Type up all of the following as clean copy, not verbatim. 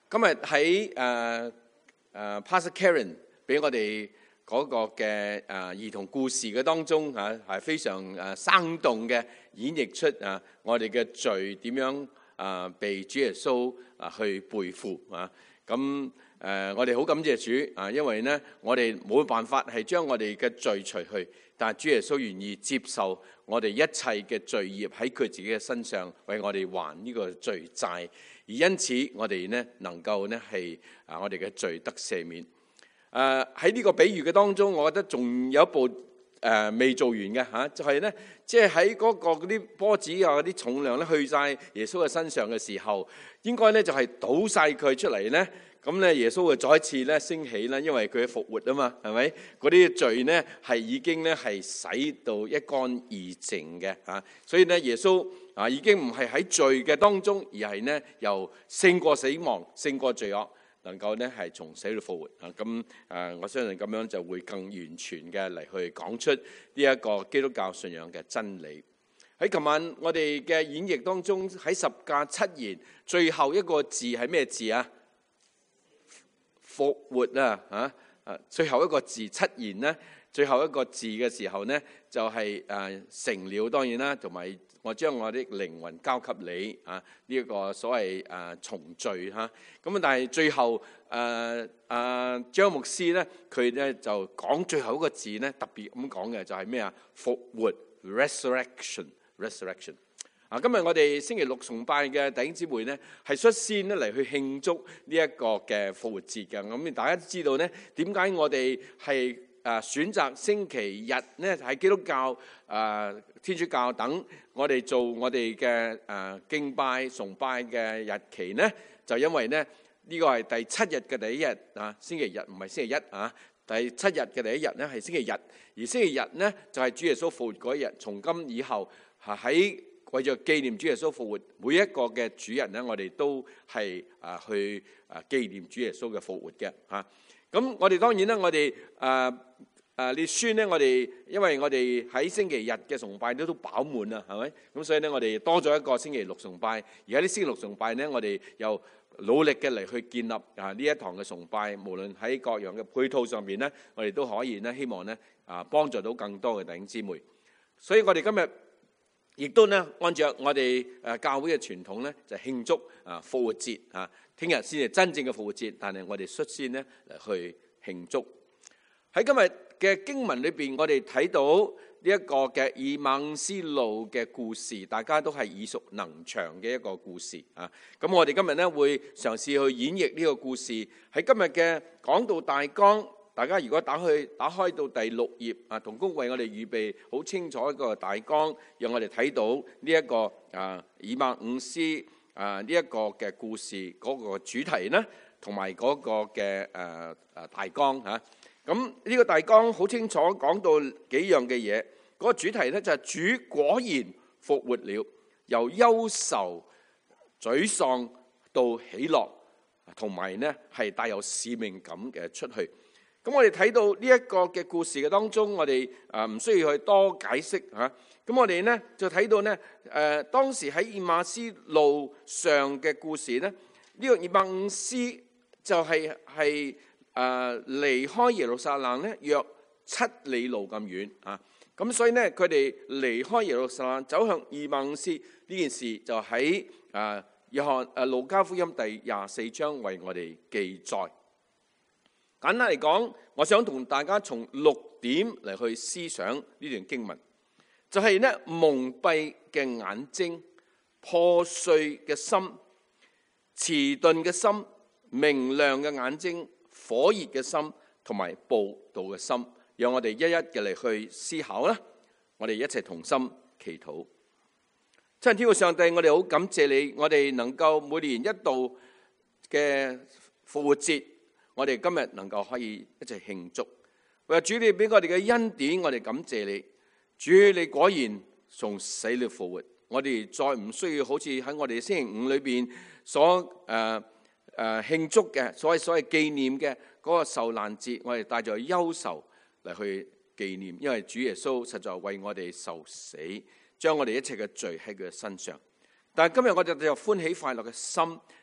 今日喺Pastor Karen 俾我哋嗰個嘅兒童故事嘅當中係非常生動嘅演繹出我哋嘅罪點樣被主耶穌去背負咁我哋好感謝主因為呢我哋冇辦法係將我哋嘅罪除去，但係主耶穌願意接受我哋一切嘅罪孽喺佢自己嘅身上，為我哋還呢個罪債。而因此我哋呢能夠呢係我哋嘅罪得赦免。喺呢個比喻嘅當中，我覺得仲有一步未做完嘅就係呢，即係喺嗰啲波子嗰啲重量咧去晒耶穌嘅身上嘅時候，應該呢就係倒晒佢出嚟呢。咁咧耶穌會再一次咧升起啦，因為佢復活啊嘛，係咪？嗰啲罪呢係已經咧係洗到一乾二淨嘅所以呢耶穌已經唔係喺罪嘅當中，而係呢由勝過死亡、勝過罪惡，能夠呢係從死裏復活咁我相信咁樣就會更完全嘅嚟去講出呢一個基督教信仰嘅真理。喺琴晚我哋嘅演繹當中，喺十架七言最後一個字係咩字啊？復活最後一個字七言呢，最後一個字嘅時候呢，就係成了，當然啦，同埋我將我的靈魂交給你呢一個所謂重聚咁但係最後張牧師呢，佢呢就講最後一個字呢，特別咁講嘅就係咩啊？復活 resurrection。今日我哋星期六崇拜嘅弟兄姊妹呢，係率先咧嚟去慶祝呢一個嘅復活節嘅。咁大家都知道呢，點解我哋係選擇星期日呢？喺基督教、天主教等，我哋做我哋嘅敬拜崇拜嘅日期呢？就因為呢，呢個係第七日嘅第一日星期日唔係星期一第七日嘅第一日呢係星期日，而星期日呢就係主耶穌復活嗰一日。從今以後喺為咗紀念主耶穌復活，每一個嘅主日呢，我哋都係去紀念主耶穌嘅復活嘅咁我哋當然啦，我哋列孫呢，我哋因為我哋喺星期日嘅崇拜都飽滿啦，係咪？咁所以呢，我哋多咗一個星期六崇拜。而喺啲星期六崇拜呢，我哋又努力嘅嚟去建立呢一堂嘅崇拜，無論喺各樣嘅配套上面呢，我哋都可以呢，希望呢幫助到更多嘅弟兄姊妹。所以我哋今日亦都呢，按照我哋教會嘅傳統呢，就慶祝復活節聽日先係真正嘅復活節，但係我哋率先呢嚟去慶祝。喺今日嘅經文裏邊，我哋睇到呢一個嘅以馬忤斯路嘅故事，大家都係耳熟能詳嘅一個故事咁我哋今日呢會嘗試去演繹呢個故事。喺今日嘅講道大綱，大家如果打開到第6頁同工為我哋預備好清楚一個大綱，讓我哋睇到呢一個以馬忤斯呢一個嘅故事嗰個主題呢，同埋嗰個嘅大綱咁呢個大綱好清楚講到幾樣嘅嘢。嗰個主題呢，就係主果然復活了，由憂愁沮喪到喜樂，同埋呢係帶有使命感嘅出去。咁我哋睇到呢一個嘅故事嘅當中，我哋唔需要去多解釋咁我哋呢就睇到呢當時喺以馬忤斯路上嘅故事呢，呢個以馬忤斯就係離開耶路撒冷呢約7里路咁遠咁所以呢佢哋離開耶路撒冷走向以馬忤斯呢件事就喺路加福音第24章為我哋記載。簡單嚟講，我想同大家從6點嚟去思想呢段經文，就係呢蒙蔽嘅眼睛、破碎嘅心、遲鈍嘅心、明亮嘅眼睛、火熱嘅心同埋暴躁嘅心，讓我哋一一嘅嚟去思考啦。我哋一齊同心祈禱。親天父上帝，我哋好感謝你，我哋能夠每年一度嘅復活節，我哋今日能夠可以一齊慶祝。為主你俾我哋嘅恩典，我哋感謝你。主你果然從死裏復活，我哋再唔需要好似喺我哋星期五裏邊所慶祝嘅所謂紀念嘅嗰個受難節，我哋帶着憂愁嚟去紀念，因為主耶穌實在為我哋受死，將我哋一切嘅罪喺佢嘅身上。但係今日我哋就歡喜快樂嘅心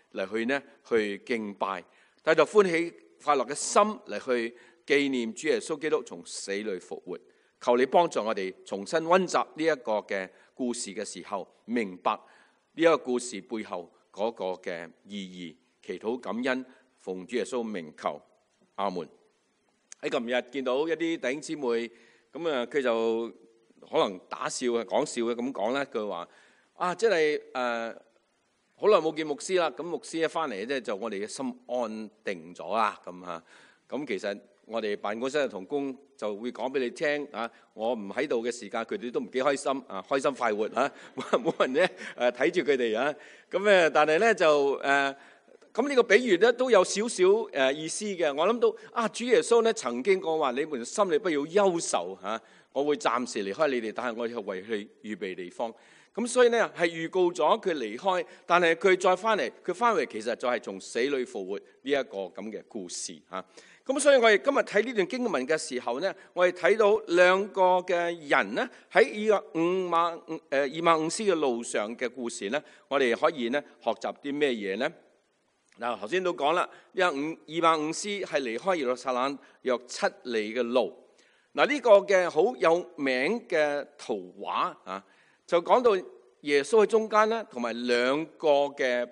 嚟去敬拜，帶着歡喜快樂嘅心嚟去紀念主耶穌基督從死裏復活。求你幫助我哋重新溫習呢一個嘅故事嘅時候，明白呢一個故事背後嗰個嘅意義。祈禱感恩，奉主耶穌名求，阿門。喺琴日見到一啲弟兄姊妹，咁啊佢就可能打笑嘅講笑嘅咁講咧，佢話即係好耐冇見牧師啦，咁牧師一翻嚟咧就我哋嘅心安定咗啦，咁嚇。咁其實我哋辦公室嘅同工就會講俾你聽我唔喺度嘅時間，佢哋都唔幾開心開心快活冇人咧睇住佢哋咁咧，但係咧就咁呢個比喻咧都有少少意思嘅。我諗到主耶穌咧曾經講話：你們心裏不要憂愁我會暫時離開你哋，但係我要為佢預備地方。咁所以咧係預告咗佢離開，但係佢再翻嚟，佢翻嚟其實就係從死裏復活呢一個咁嘅故事咁所以我哋今日睇呢段經文嘅時候呢，我哋睇到兩個嘅人呢喺以馬忤斯嘅路上嘅故事呢，我哋可以呢學習啲咩嘢呢？嗱，頭先都講啦，以馬忤斯係離開耶路撒冷約7里嘅路。嗱，呢個嘅好有名嘅圖畫就講到耶穌喺中間啦，同埋兩個嘅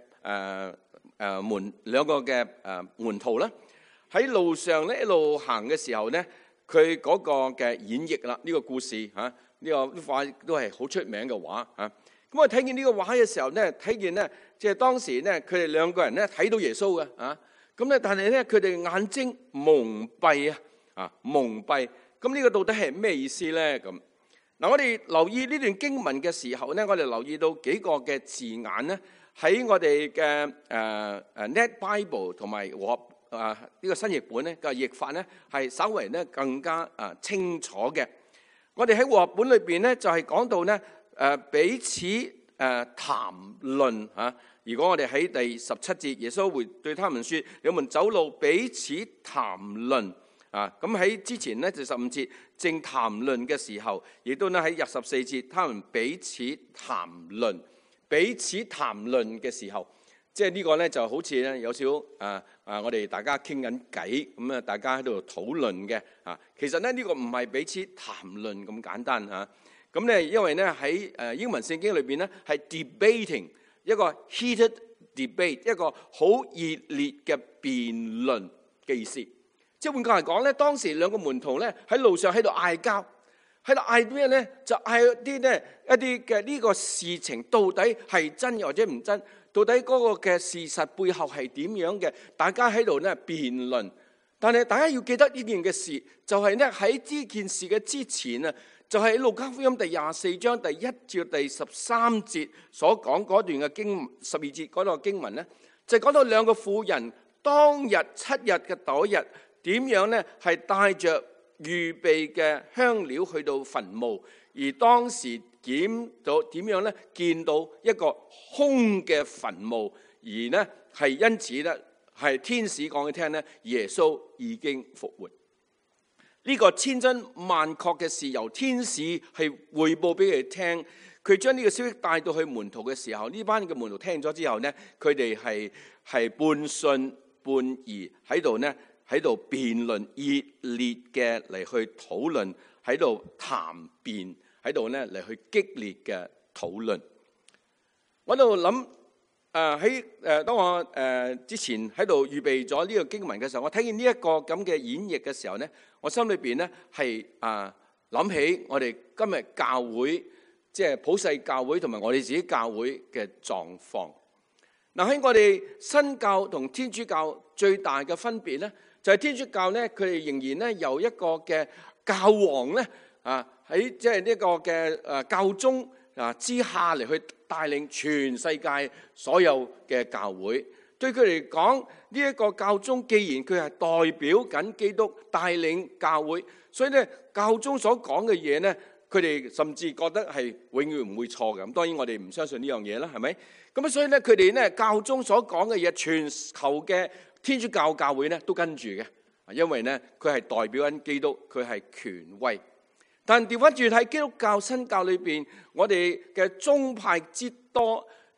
門徒啦，喺路上咧一路行嘅時候咧，佢嗰個嘅演繹啦，呢個故事呢個畫都係好出名嘅畫咁我睇見呢個畫嘅時候咧，睇見咧即係當時咧佢哋兩個人咧睇到耶穌嘅咁咧，但係咧佢哋眼睛蒙蔽蒙蔽。咁呢個到底係咩意思咧？咁嗱，我哋留意呢段經文嘅時候咧，我哋留意到幾個嘅字眼咧，喺我哋嘅Net Bible 同埋呢個新譯本咧嘅譯法咧，係稍為咧更加清楚嘅。我哋喺和合本裏邊咧就係講到咧彼此談論如果我哋喺第17節，耶穌會對他們說：你們走路彼此談論。咁喺之前咧就15節正談論嘅時候，亦都咧喺14節，他們彼此談論。彼此談論嘅時候，即係呢個咧就好似咧有少我哋大家傾緊偈咁大家喺度討論嘅其實咧呢個唔係彼此談論咁簡單咁咧因為咧喺英文聖經裏邊咧係 debating 一個 heated debate 一個好熱烈嘅辯論嘅意思。即係換句嚟講咧，當時兩個門徒咧喺路上喺度嗌交，喺度嗌咩咧？就嗌一啲嘅呢個事情到底係真或者唔真？到底嗰個嘅事實背後係點樣嘅？大家喺度咧辯論。但係大家要記得呢件嘅事，就係咧喺呢件事嘅之前就係喺路加福音第24章第1至第13節所講嗰段嘅經12節嗰段經文咧，就講到兩個婦人當日7日嘅嗰日。點樣呢？係帶着預備嘅香料去到墳墓，而當時見到點樣呢？見到一個空嘅墳墓，而呢係因此呢係天使講佢聽呢，耶穌已經復活。呢個千真萬確嘅事由天使係匯報俾佢哋聽，佢將呢個消息帶到去門徒嘅時候，呢班嘅門徒聽咗之後呢，佢哋係半信半疑喺度呢。喺度辯論，熱烈嘅嚟去討論，喺度談辯，喺度咧嚟去激烈嘅討論。我喺度諗當我之前喺度預備咗呢個經文嘅時候，我睇見呢一個咁嘅演繹嘅時候咧，我心裏邊咧係諗起我哋今日教會，即係普世教會同埋我哋自己教會嘅狀況。嗱，喺我哋新教同天主教最大嘅分別咧，就係天主教咧，佢哋仍然咧由一個嘅教皇咧喺即係呢個嘅教宗之下嚟去帶領全世界所有嘅教會。對佢嚟講，呢一個教宗既然佢係代表緊基督帶領教會，所以咧教宗所講嘅嘢咧，佢哋甚至覺得係永遠唔會錯嘅。咁當然我哋唔相信呢樣嘢啦，係咪？咁所以咧佢哋咧教宗所講嘅嘢，全球嘅天主教教會咧都跟住嘅，因為咧佢係代表緊基督，佢係權威。但調翻轉喺基督教新教裏邊，我哋嘅宗派之多，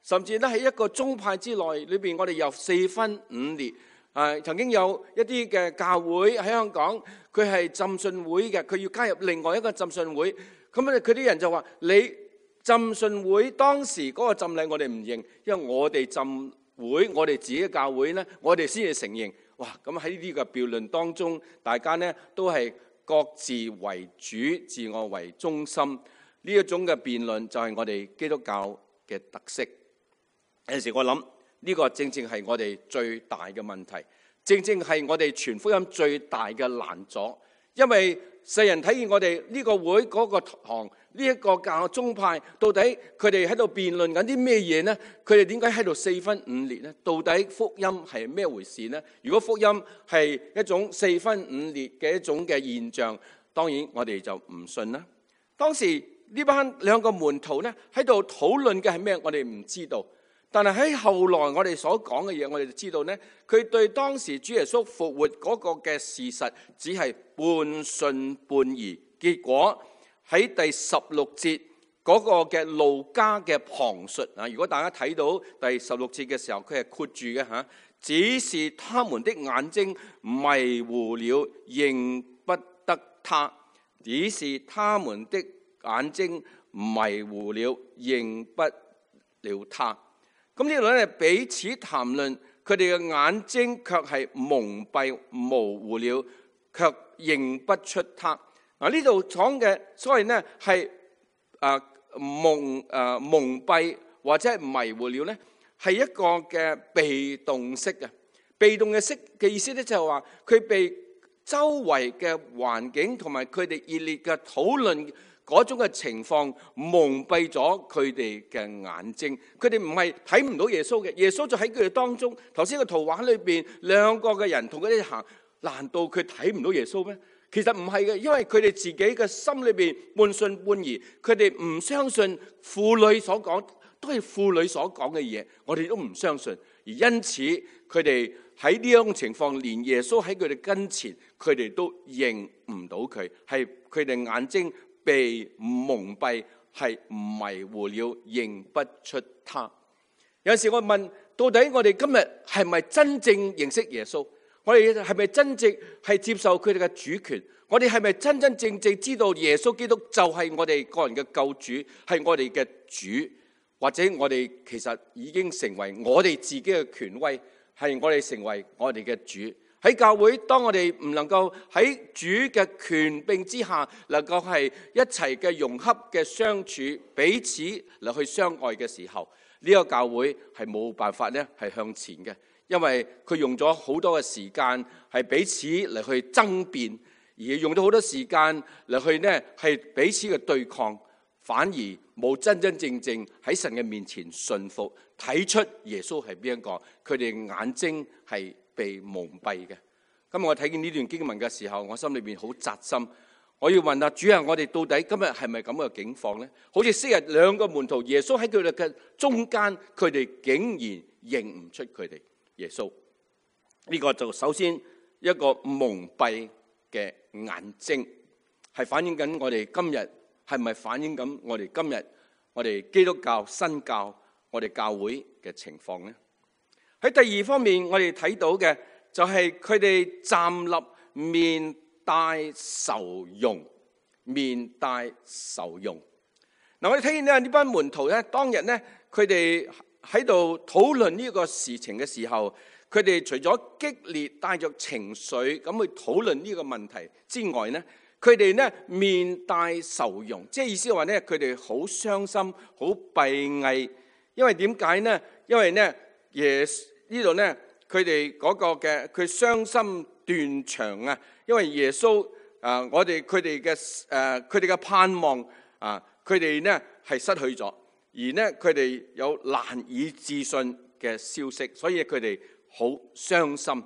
甚至咧喺一個宗派之內裏邊，我哋有4分5裂。曾經有一啲嘅教會喺香港，佢係浸信會嘅，佢要加入另外一個浸信會。咁佢啲人就話：你浸信會當時嗰個浸禮我哋唔認，因為我哋浸會，我哋自己嘅教會呢，我哋先至承認。哇！咁喺呢啲嘅辯論當中，大家呢都係各自為主，自我為中心。呢一種嘅辯論就係我哋基督教嘅特色。有陣時我諗呢個正正係我哋最大嘅問題，正正係我哋傳福音最大嘅難阻。因為世人睇見我哋呢個會嗰個堂呢一個教宗派，到底佢哋喺度辯論緊啲咩嘢呢？佢哋點解喺度4分5裂呢？到底福音係咩回事呢？如果福音係一種4分5裂嘅一種嘅現象，當然我哋就唔信啦。當時呢班兩個門徒呢喺度討論嘅係咩？我哋唔知道。但係喺後來我哋所講嘅嘢，我哋就知道呢，佢對當時主耶穌復活嗰個嘅事實只係半信半疑。結果喺第16節嗰個嘅路加嘅旁述啊，如果大家睇到第16節嘅時候，佢係括住嘅嚇，只是他們的眼睛迷糊了，認不得他；只是他們的眼睛迷糊了，認不了他。咁呢度咧彼此談論，佢哋嘅眼睛卻係蒙蔽模糊了，卻認不出他。呢度講嘅所謂呢係蒙蔽或者係迷糊了呢，係一個嘅被動式嘅。被動嘅式嘅意思咧就係話佢被周圍嘅環境同埋佢哋熱烈嘅討論嗰種嘅情況蒙蔽咗佢哋嘅眼睛，佢哋唔係睇唔到耶穌嘅，耶穌就喺佢哋當中。頭先個圖畫裏邊兩個嘅人同佢哋行，難道佢睇唔到耶穌咩？其實唔係嘅，因為佢哋自己嘅心裏邊半信半疑，佢哋唔相信婦女所講，都係婦女所講嘅嘢，我哋都唔相信。而因此佢哋喺呢種情況，連耶穌喺佢哋跟前，佢哋都認唔到佢，係佢哋眼睛被蒙蔽，係迷糊了，認不出他。有時我問，到底我哋今日係咪真正認識耶穌？我哋係咪真正係接受佢哋嘅主權？我哋係咪真真正正知道耶穌基督就係我哋個人嘅救主，係我哋嘅主？或者我哋其實已經成為我哋自己嘅權威，係我哋成為我哋嘅主？喺教會，當我哋唔能夠喺主嘅權柄之下，能夠係一齊嘅融洽嘅相處，彼此嚟去相愛嘅時候，呢個教會係冇辦法咧係向前嘅，因為佢用咗好多嘅時間係彼此嚟去爭辯，而用咗好多時間嚟去呢係彼此嘅對抗，反而冇真真正正喺神嘅面前順服，睇出耶穌係邊一個，佢哋眼睛係被蒙蔽嘅。今日我睇見呢段經文嘅時候，我心裏邊好扎心。我要問下主啊，我哋到底今日係咪咁嘅境況呢？好似昔日兩個門徒，耶穌喺佢哋嘅中間，佢哋竟然認唔出佢哋耶穌。呢個就首先一個蒙蔽嘅眼睛，係反映緊我哋今日係咪反映緊我哋今日我哋基督教新教我哋教會嘅情況呢？喺第二方面，我哋睇到嘅就係佢哋站立面帶愁容，面帶愁容。嗱，我哋睇見呢班門徒咧，當日咧佢哋喺度討論呢個事情嘅時候，佢哋除咗激烈帶着情緒咁去討論呢個問題之外咧，佢哋咧面帶愁容，即係意思話咧，佢哋好傷心、好閉翳。因為點解呢？因為呢呢度呢，佢哋嗰個嘅佢傷心斷腸啊！因為耶穌佢哋嘅盼望佢哋呢係失去咗，而呢佢哋有難以置信嘅消息，所以佢哋好傷心，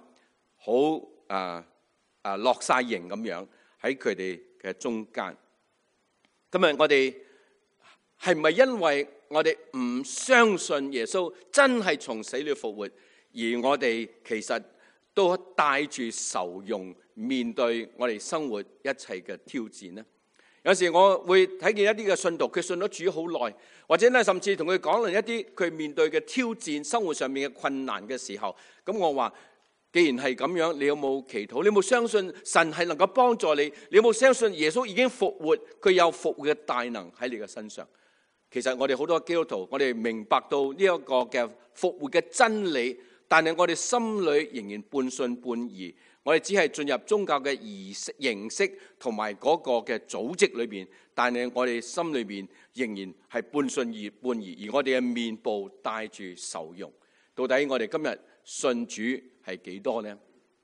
好落晒形咁樣喺佢哋嘅中間。今日我哋係咪因為我哋唔相信耶穌真係從死裏復活，而我哋其實都帶住愁容面對我哋生活一切嘅挑戰呢？ 有時我會睇見一啲嘅信徒，佢信咗主好耐，或者咧甚至同佢講論一啲佢面對嘅挑戰、生活上面嘅困難嘅時候，咁我話：既然係咁樣，你有冇祈禱？你有冇相信神係能夠幫助你？你有冇相信耶穌已經復活，佢有復活嘅大能喺你嘅身上？其實我哋好多基督徒，我哋明白到呢一個嘅復活嘅真理，但係我哋心裏仍然半信半疑。我哋只係進入宗教嘅形式同埋嗰個嘅組織裏邊，但係我哋心裏邊仍然係半信半疑，而我哋嘅面部帶住愁容。到底我哋今日信主係幾多呢？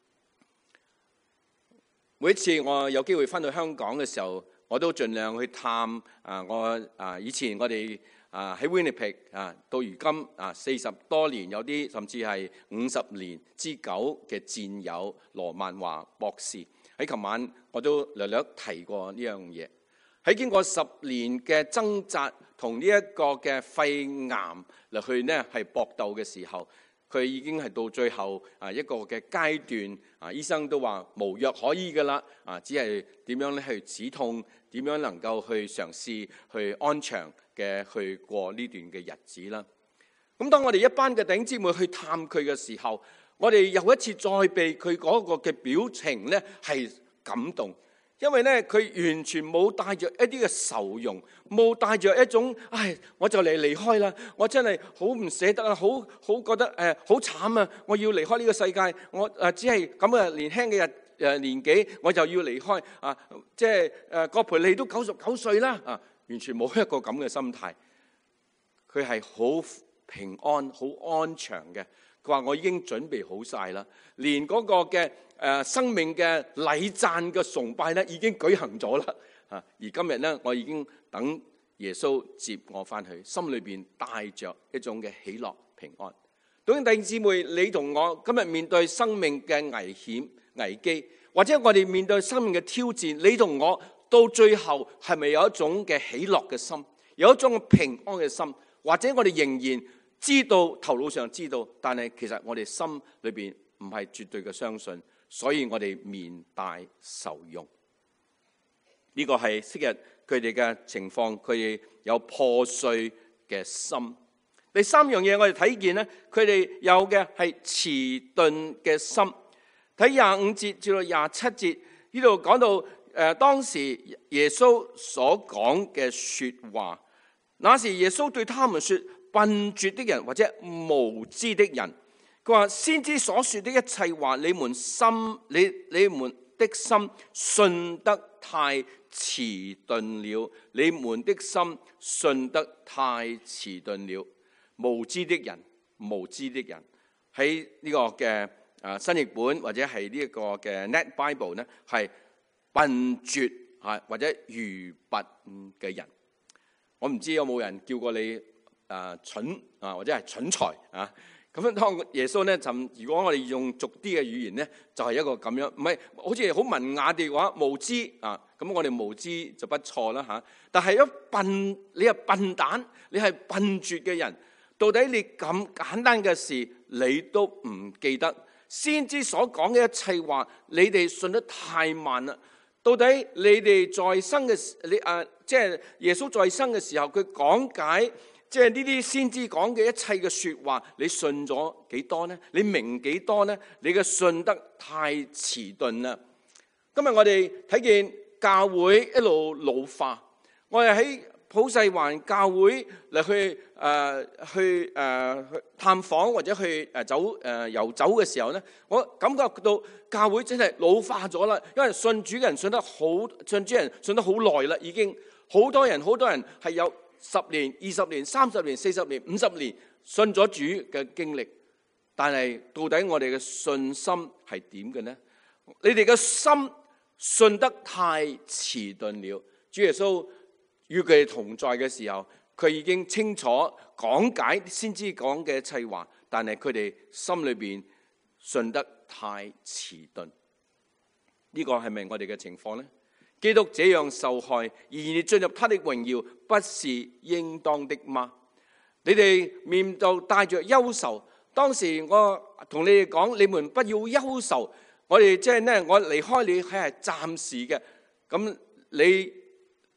每一次我有機會返到香港嘅時候，我都盡量去探以前我哋喺 Winnipeg 到如今40多年，有啲甚至係50年之久嘅戰友羅曼華博士。喺琴晚我都略略提過呢樣嘢。喺經過10年嘅掙扎同呢一個嘅肺癌嚟去呢係搏鬥嘅時候，佢已經係到最後一個嘅階段，醫生都話無藥可醫㗎啦，只係點樣咧去止痛，點樣能夠去嘗試去安詳嘅去過呢段嘅日子啦。咁當我哋一班嘅弟兄姊妹去探佢嘅時候，我哋又一次再被佢嗰個嘅表情咧係感動。因為咧，佢完全冇帶着一啲嘅愁容，冇帶着一種我就嚟離開啦，我真係好唔捨得啊，好覺得好慘啊！我要離開呢個世界，我只係咁嘅年輕嘅年紀，我就要離開啊！即係葛培理都99歲啦啊！完全冇一個咁嘅心態，佢係好平安、好安詳嘅。佢話：我已經準備好晒啦，連嗰個嘅生命嘅禮讚嘅崇拜咧已經舉行咗啦。而今日咧，我已經等耶穌接我翻去，心裏邊帶着一種嘅喜樂平安。弟兄姊妹，你同我今日面對生命嘅危險危機，或者我哋面對生命嘅挑戰，你同我到最後係咪有一種嘅喜樂嘅心，有一種平安嘅心，或者我哋仍然知道頭腦上知道，但係其實我哋心裏邊唔係絕對嘅相信，所以我哋面帶愁容。呢個係昔日佢哋嘅情況，佢哋有破碎嘅心。第三樣嘢我哋睇見咧，佢哋有嘅係遲鈍嘅心。睇25節至到27節呢度講到當時耶穌所講嘅說話。那時耶穌對他們說：笨拙的人或者無知的人，佢話先知所說的一切話，你們的心信得太遲鈍了，你們的心信得太遲鈍了。無知的人，無知的人喺呢個嘅新譯本或者係呢一個嘅 Net Bible 呢，係笨拙或者愚笨嘅人。我唔知有冇人叫過你蠢或者係蠢材啊？咁樣當耶穌咧，如果我哋用俗啲嘅語言咧，就係一個咁樣，唔係好似好文雅啲嘅話，無知啊，咁我哋無知就不錯啦嚇。但係一笨，你係笨蛋，你係笨拙嘅人，到底你咁簡單嘅事你都唔記得？先知所講嘅一切話，你哋信得太慢啦。到底你哋在生嘅即係耶穌在生嘅時候，佢講解即係呢啲先知講嘅一切嘅說話，你信咗幾多呢？你明幾多呢？你嘅信得太遲鈍啦。今日我哋睇見教會一路老化，我哋喺普世環教會嚟去探訪或者去遊走嘅時候呢，我感覺到教會真係老化咗啦。因為信主嘅人信主人信得好耐啦，已經好多人係有10年、20年、30年、40年、50年信咗主嘅經歷，但係到底我哋嘅信心係點嘅呢？你哋嘅心信得太遲鈍了。主耶穌與佢哋同在嘅時候，佢已經清楚講解先知講嘅一切話，但係佢哋心裏邊信得太遲鈍。呢個係咪我哋嘅情況呢？基督這樣受害，然而進入他的榮耀，不是應當的嗎？你哋面度帶着憂愁，當時我同你哋講，你們不要憂愁。我哋即係呢，我離開你係暫時嘅，咁你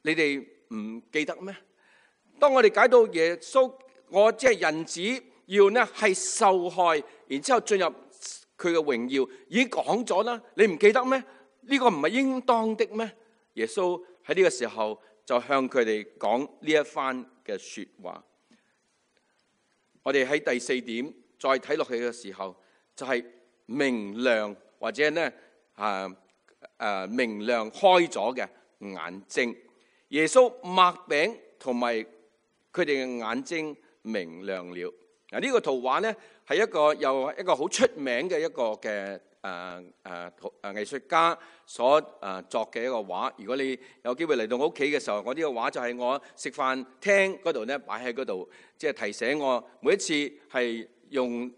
你哋唔記得咩？當我哋解到耶穌，我即係人子要呢係受害，然之後進入佢嘅榮耀，已經講咗啦，你唔記得咩？呢個唔係應當的咩？耶穌喺呢個時候就向佢哋講呢一番嘅說話。我哋喺第4點再睇落去嘅時候，就係明亮或者呢明亮開咗嘅眼睛。耶穌擘餅同埋佢哋嘅眼睛明亮了。嗱，呢個圖畫呢係又一個好出名嘅一個嘅藝術家所作嘅一個畫。如果你有機會嚟到我屋企嘅時候，我呢個畫就係我食飯廳嗰度呢擺喺嗰度，即係提醒我每一次係用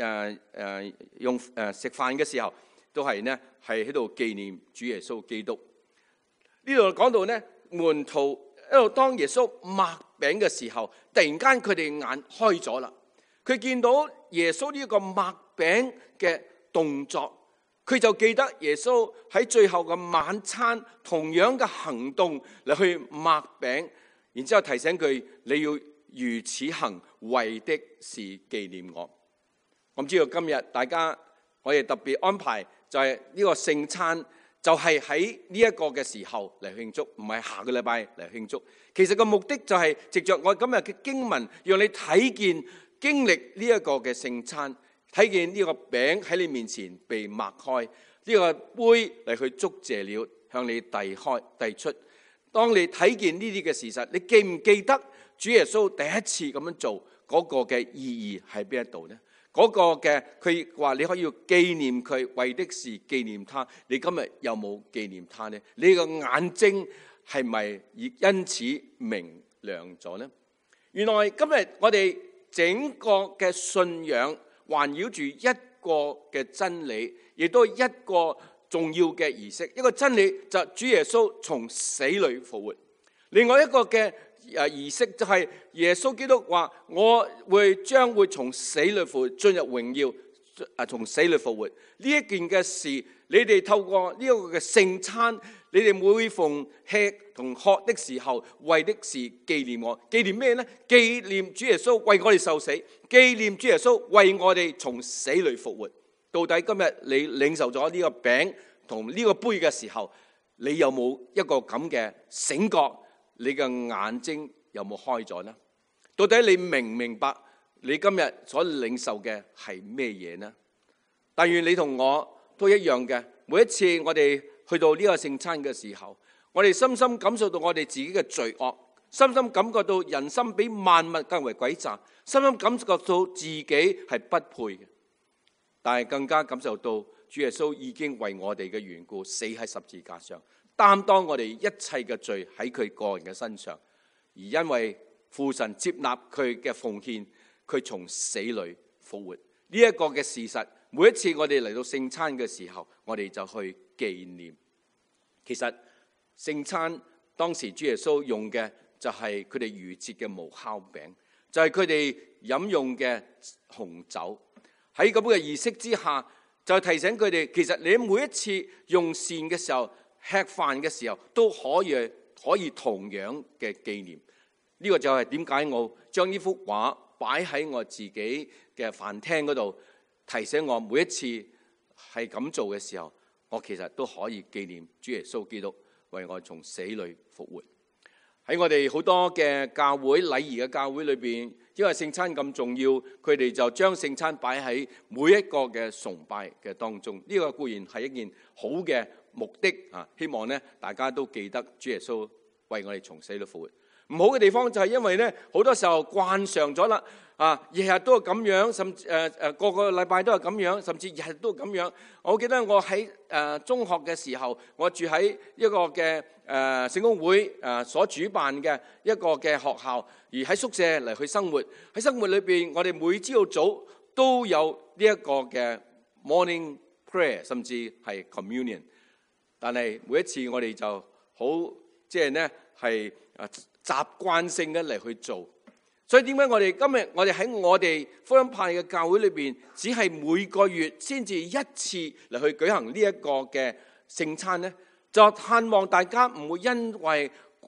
食飯嘅時候，都係呢係喺度紀念主耶穌基督。呢度講到呢門徒一路當耶穌擘餅嘅時候，突然間佢哋眼開咗啦。佢見到耶穌呢個擘餅嘅動作，佢就記得耶穌喺最後嘅晚餐同樣嘅行動嚟去擘餅，然之後提醒佢，你要如此行，為的是紀念我。我唔知道今日大家我哋特別安排就係呢個聖餐，就係喺呢一個嘅時候嚟慶祝，唔係下個禮拜嚟慶祝。其實個目的就係藉着我今日嘅經文，讓你睇見經歷呢一個嘅聖餐，睇見呢個餅喺你面前被擘開，呢個杯嚟去祝謝了，向你遞出。當你睇見呢啲嘅事實，你記唔記得主耶穌第一次咁樣做嗰個嘅意義喺邊一度呢？嗰個嘅佢話你可以紀念佢，為的是紀念他。你今日有冇紀念他呢？你個眼睛係咪因此明亮咗呢？原來今日我哋整個嘅信仰環繞住一個嘅真理，亦都係一個重要嘅儀式。一個真理就係主耶穌從死裏復活。另外一個嘅儀式就係耶穌基督話，我將會從死裏復活，進入榮耀，從死裏復活。呢一件嘅事，你哋透過呢一個嘅聖餐，你哋每逢吃同喝的時候，為的是紀念我。紀念咩呢？紀念主耶穌為我哋受死，紀念主耶穌為我哋從死裏復活。到底今日你領受咗呢個餅同呢個杯嘅時候，你有冇一個咁嘅醒覺？你嘅眼睛有冇開咗呢？到底你明唔明白你今日所領受嘅係咩嘢呢？但願你同我都一樣嘅，每一次我哋去到呢個聖餐嘅時候，我哋深深感受到我哋自己嘅罪惡，深深感覺到人心比萬物更為詭詐，深深感覺到自己係不配嘅，但係更加感受到主耶穌已經為我哋嘅緣故死喺十字架上，擔當我哋一切嘅罪喺佢個人嘅身上，而因為父神接納佢嘅奉獻，佢從死裏復活。呢一個嘅事實，每一次我哋嚟到聖餐嘅時候，我哋就去紀念。其實聖餐當時主耶穌用嘅就係佢哋逾節嘅無酵餅，就係佢哋飲用嘅紅酒。喺咁嘅儀式之下，就提醒佢哋，其實你每一次用膳嘅時候，吃飯嘅時候都可以同樣嘅紀念。呢個就係點解我將呢幅畫擺喺我自己嘅飯廳嗰度，提醒我每一次係咁做嘅時候，我其實都可以紀念主耶穌基督為我從死裏復活。喺我哋好多嘅教會禮儀嘅教會裏邊，因為聖餐咁重要，佢哋就將聖餐擺喺每一個嘅崇拜嘅當中。呢個固然係一件好嘅目的啊！希望咧大家都記得主耶穌為我哋從死裏復活。唔好嘅地方就係因為咧好多時候慣常咗啦，日日都係咁樣，甚至個個禮拜都係咁樣，甚至日日都係咁樣。我記得我喺中學嘅時候，我住喺一個嘅聖公會所主辦嘅一個嘅學校，而喺宿舍嚟去生活。喺生活裏邊，我哋每朝早都有呢一個嘅 morning prayer， 甚至係 communion。但係每一次我哋就好即係呢係習慣性嘅嚟去做。所以點解我哋今日我哋喺我哋福音派嘅教會裏邊，只係每個月先至一次嚟去舉行呢一個嘅聖餐呢？就盼望大家唔會因為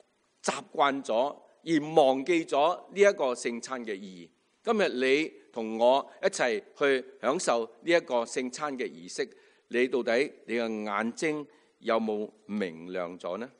習慣咗而忘記咗呢一個聖餐嘅意義。今日你同我一齊去享受呢一個聖餐嘅儀式，你到底你嘅眼睛有冇明亮咗呢？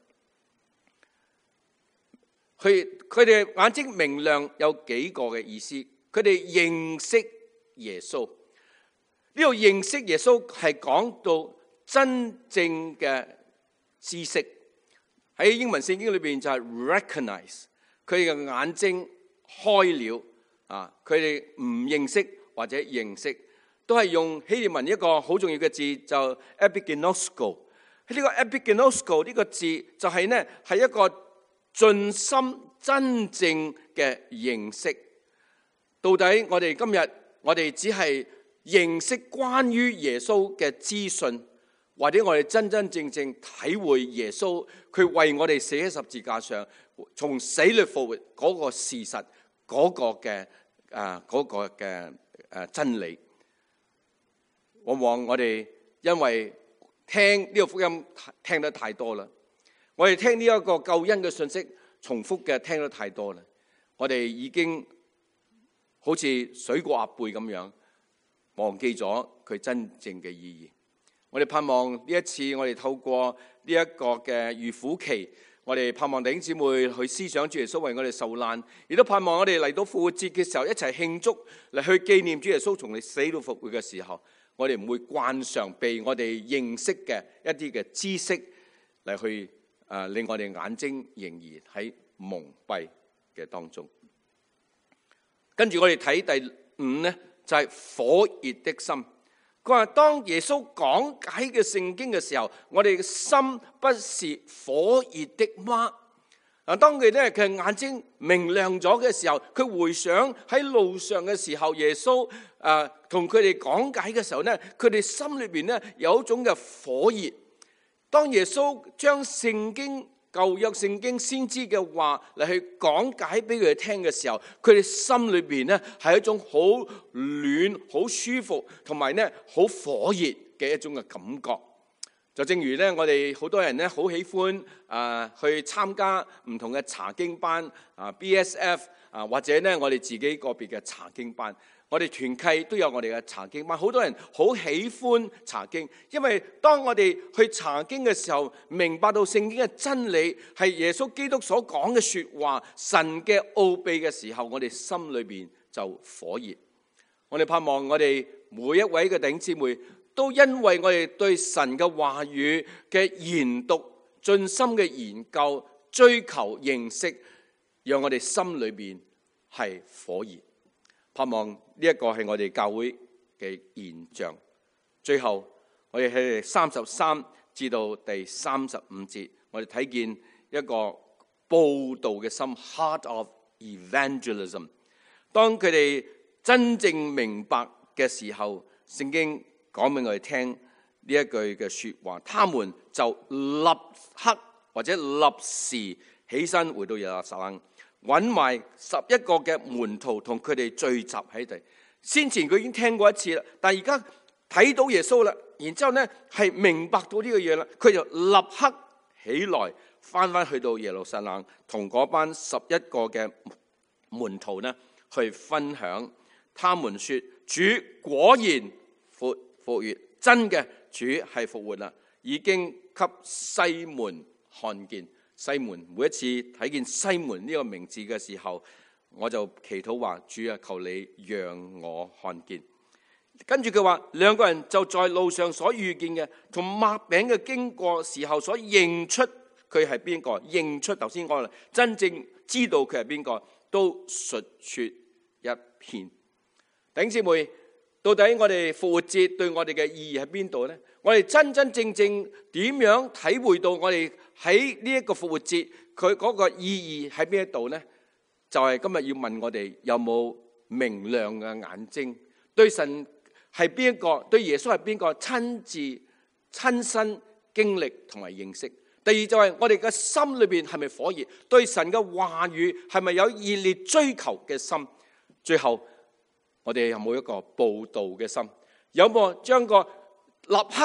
佢哋眼睛明亮有幾個嘅意思。佢哋認識耶穌，呢度認識耶穌係講到真正嘅知識。喺英文聖經裏邊就係 recognize， 佢哋嘅眼睛開了啊！佢哋唔認識或者認識，都係用希臘文一個好重要嘅字，就 epiginosko。呢個 epiginosko 呢個字就係呢係一個盡心真正嘅認識。到底我哋今日我哋只係認識關於耶穌嘅資訊，或者我哋真真正正體會耶穌佢為我哋死喺十字架上，從死裏復活嗰個事實，嗰個嘅真理。往往我哋因為聽呢個福音聽得太多啦，我哋聽呢一個救恩嘅信息重複嘅聽得太多啦，我哋已經好似水過鴨背咁樣，忘記咗佢真正嘅意義。我哋盼望呢一次，我哋透過呢一個嘅預苦期，我哋盼望弟兄姊妹去思想主耶穌為我哋受難，亦都盼望我哋嚟到復活節嘅時候一齊慶祝，嚟去紀念主耶穌從你死到復活嘅時候，我哋唔會慣常被我哋認識嘅一啲嘅知識嚟去令我哋眼睛仍然喺蒙蔽嘅當中。跟住我哋睇第5呢，就係火熱的心。佢話當耶穌講解嘅聖經嘅時候，我哋嘅心不是火熱的嗎？當佢咧佢眼睛明亮咗嘅時候，佢回想喺路上嘅時候，耶穌同佢哋講解嘅時候咧，佢哋心裏邊咧有一種嘅火熱。當耶穌將聖經舊約聖經先知嘅話嚟去講解俾佢哋聽嘅時候，佢哋心裏邊咧係一種好暖、好舒服，同埋咧好火熱嘅一種嘅感覺。就正如咧，我哋好多人咧好喜歡去參加唔同嘅查經班BSF 或者咧我哋自己個別嘅查經班。我哋團契都有我哋嘅查經班，好多人好喜歡查經，因為當我哋去查經嘅時候，明白到聖經嘅真理係耶穌基督所講嘅說話，神嘅奧秘嘅時候，我哋心裏邊就火熱。我哋盼望我哋每一位嘅弟兄姊妹都因為我哋對神嘅話語嘅研讀、盡心嘅研究、追求認識，讓我哋心裏邊係火熱。盼望呢一個係我哋教會嘅現象。最後我哋喺33至到第35節，我哋睇見一個佈道嘅心 ，heart of evangelism。當佢哋真正明白嘅時候，聖經講俾我哋聽呢一句嘅說話，他們就立刻或者立時起身回到耶路撒冷，揾埋11個嘅門徒同佢哋聚集喺度。先前佢已經聽過一次啦，但係而家睇到耶穌啦，然之後咧係明白到呢個嘢啦，佢就立刻起來翻去到耶路撒冷，同嗰班11個嘅門徒呢去分享。他們說：主果然復活，真嘅主係復活啦，已經給西門看見。西門，每一次睇見西門呢個名字嘅時候，我就祈禱話：主啊，求你讓我看見。跟住佢話，兩個人就在路上所遇見嘅，同擘餅嘅經過時候所認出佢係邊個，認出頭先講啦，真正知道佢係邊個，都述說一遍。弟兄姊妹，到底我哋復活節對我哋嘅意義喺邊度呢？我哋真真正正點樣體會到我哋喺呢一個復活節佢嗰個意義喺邊一度呢？就係今日要問我哋有冇明亮嘅眼睛，對神係邊一個，對耶穌係邊個，親身經歷同埋認識。第二就係我哋嘅心裏邊係咪火熱，對神嘅話語係咪有熱烈追求嘅心。最後我哋有冇一個佈道嘅心，有冇將個立刻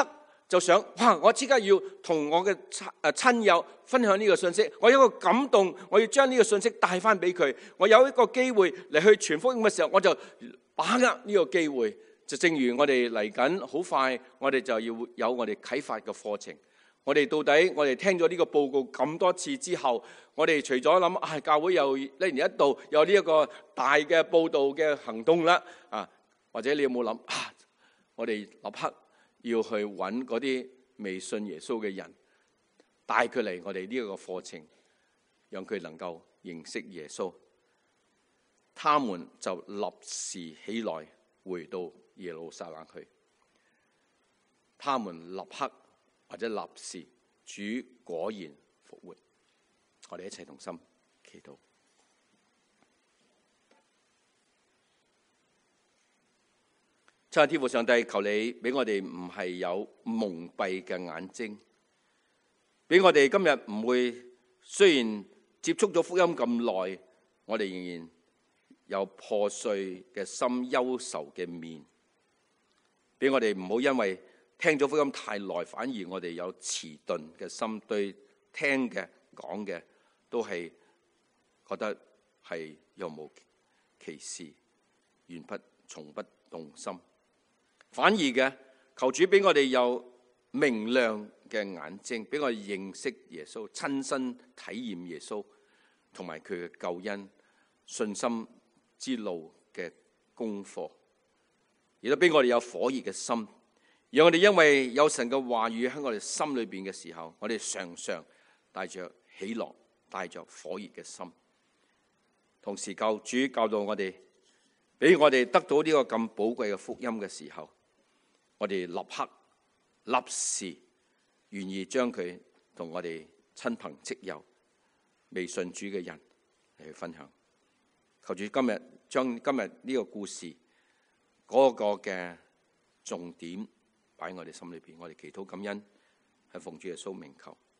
就想哇！我即刻要同我嘅親友分享呢個信息，我有一個感動，我要將呢個信息帶翻俾佢。我有一個機會嚟去傳福音嘅時候，我就把握呢個機會。就正如我哋嚟緊好快，我哋就要有我哋啟發嘅課程。我哋到底我哋聽咗呢個報告咁多次之後，我哋除咗諗教會又一年一度有呢一個大嘅報道嘅行動啦，或者你有冇諗我哋立刻要去揾嗰啲未信耶穌嘅人，帶佢嚟我哋呢一個課程，讓佢能夠認識耶穌。他們就立時起來，回到耶路撒冷去。他們立刻或者立時，主果然復活。我哋一齊同心祈禱。親愛的天父上帝，求你俾我哋唔係有蒙蔽嘅眼睛，俾我哋今日唔會，雖然接觸咗福音咁耐，我哋仍然有破碎嘅心、憂愁嘅面，俾我哋唔好因為聽咗福音太耐，反而我哋有遲鈍嘅心，對聽嘅講嘅都係覺得係若無其事，從不動心。反而嘅，求主俾我哋有明亮嘅眼睛，俾我哋認識耶穌，親身體驗耶穌同埋佢嘅救恩、信心之路嘅功課，亦都俾我哋有火熱嘅心，讓我哋因為有神嘅話語喺我哋心裏邊嘅時候，我哋常常帶着喜樂，帶着火熱嘅心。同時主教導我哋，俾我哋得到呢個咁寶貴嘅福音嘅時候，我哋立刻立時願意將佢同我哋親朋戚友、未信主嘅人嚟去分享。求主今日將今日呢個故事嗰個嘅重點擺喺我哋心裏邊，我哋祈禱感恩，係奉主耶穌名求。